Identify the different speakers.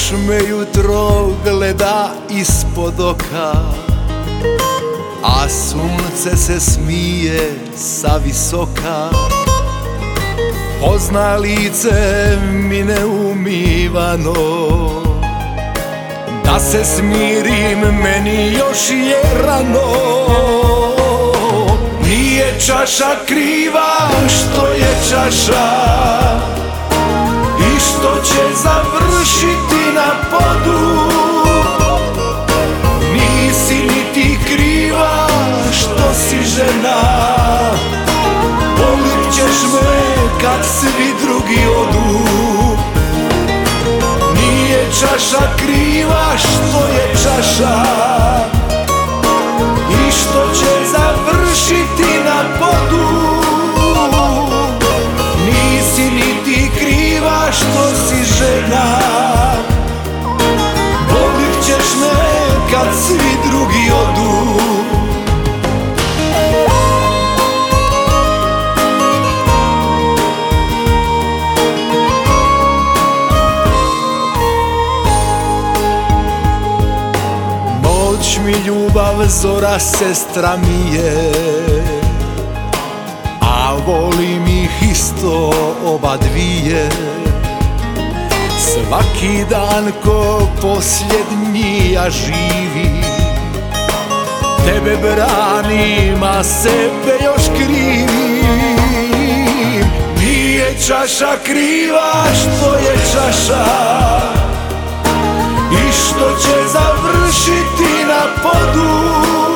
Speaker 1: Još me jutro gleda ispod oka, a sunce se smije sa visoka. Pozna lice mi neumivano, da se smirim meni još je rano. Nije čaša kriva što je čaša i što će završiti na podu. Nisi niti kriva što si žena, volit ćeš me kad svi drugi odu. Nije čaša kriva što je čaša i što će završiti na podu. Nisi niti kriva što si žena, volit ćeš me kad svi drugi odu. Noć mi ljubav, zora sestra mi je, a volim ih isto oba dvije. Svaki dan ko posljednji ja živim, tebe branim, a sebe još krivim. Nije čaša kriva što je čaša i što će završiti na podu.